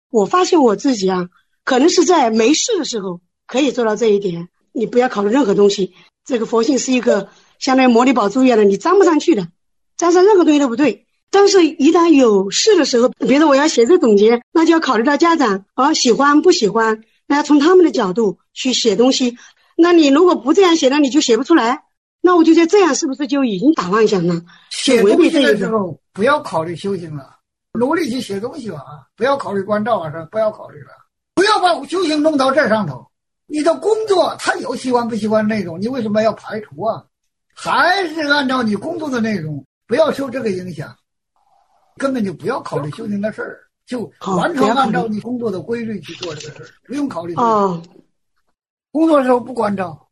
我发现我自己啊，可能是在没事的时候可以做到这一点。你不要考虑任何东西，这个佛性是一个相当于魔力宝珠一样的，你沾不上去的，沾上任何东西都不对。但是一旦有事的时候，比如说我要写这总结，那就要考虑到家长喜欢不喜欢，那要从他们的角度去写东西。那你如果不这样写，那你就写不出来。那我就觉得这样是不是就已经打妄想了？ 写东西的时候不要考虑修行了，努力去写东西吧，不要考虑关照啊，不要考虑了，不要把修行弄到这上头。你的工作他有喜欢不喜欢内容，你为什么要排除啊？还是按照你工作的内容，不要受这个影响，根本就不要考虑修行的事儿，就完全按照你工作的规律去做这个事儿，不用考虑这个。工作的时候不关照。